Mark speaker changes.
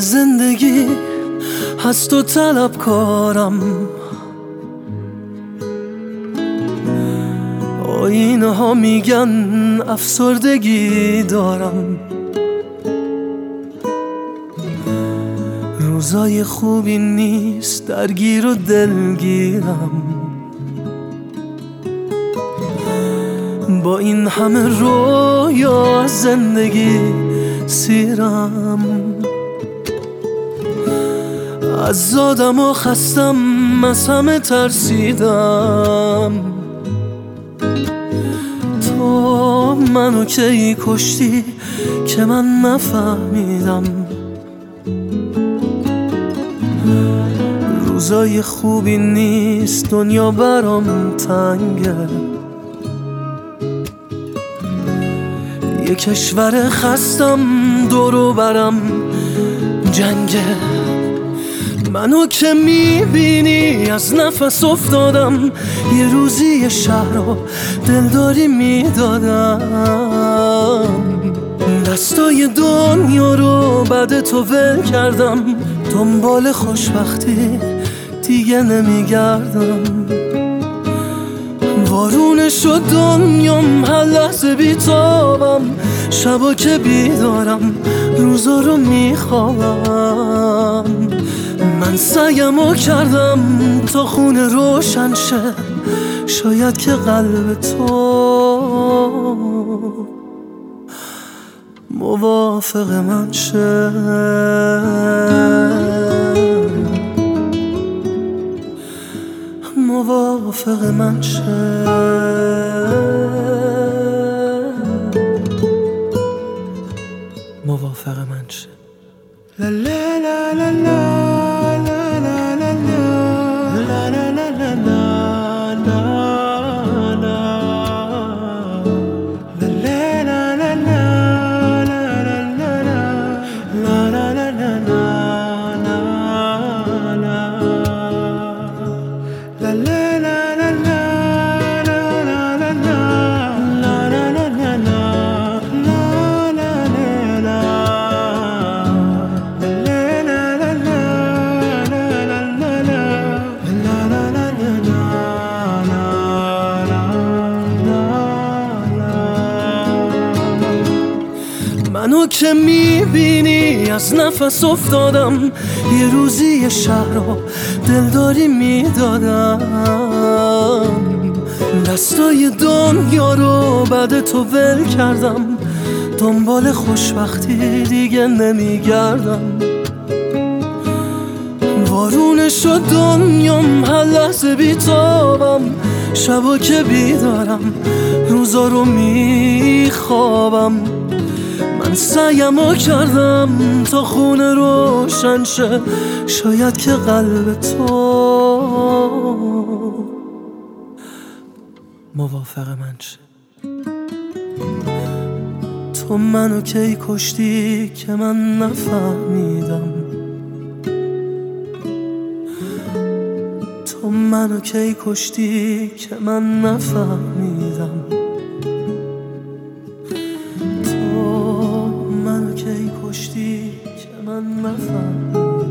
Speaker 1: زندگی هست و طلبکارم، آینه ها میگن افسردگی دارم. روزای خوبی نیست، درگیر و دلگیرم. با این همه رویا از زندگی سیرم. از زادم و خستم، از همه ترسیدم. تو منو کی کشتی که من نفهمیدم. روزای خوبی نیست، دنیا برام تنگه. یه کشور خستم، دورو برم جنگه. منو که میبینی از نفس افتادم. یه روزی یه شهر رو دلداری میدادم. دستای دنیا رو بعد تو ول کردم. دنبال خوشبختی دیگه نمیگردم. وارونه شد دنیام، هر لحظه بیتابم. شبا که بیدارم، روزا رو میخوابم. من سعیمو کردم تا خونه روشن شه. شاید که قلب تو موافق من شه. موافق من شه. موافق من شه. لا لا لا لا لا لا لا لا لا لا لا منو که میبینی از نفس افتادم. یه روزی یه شهر رو دلداری میدادم. دستای دنیا رو بعد تو ول کردم. دنبال خوشبختی دیگه نمیگردم. وارونه شد دنیام، هر لحظه بیتابم. شبا که بیدارم، روزا رو میخوابم. من سعیمو کردم تا خونه روشن شه. شاید که قلب تو موافق من شه. تو منو کی کشتی که من نفهمیدم. تو منو کی کشتی که من نفهمیدم. تو منو کی کشتی که من نفهمیدم.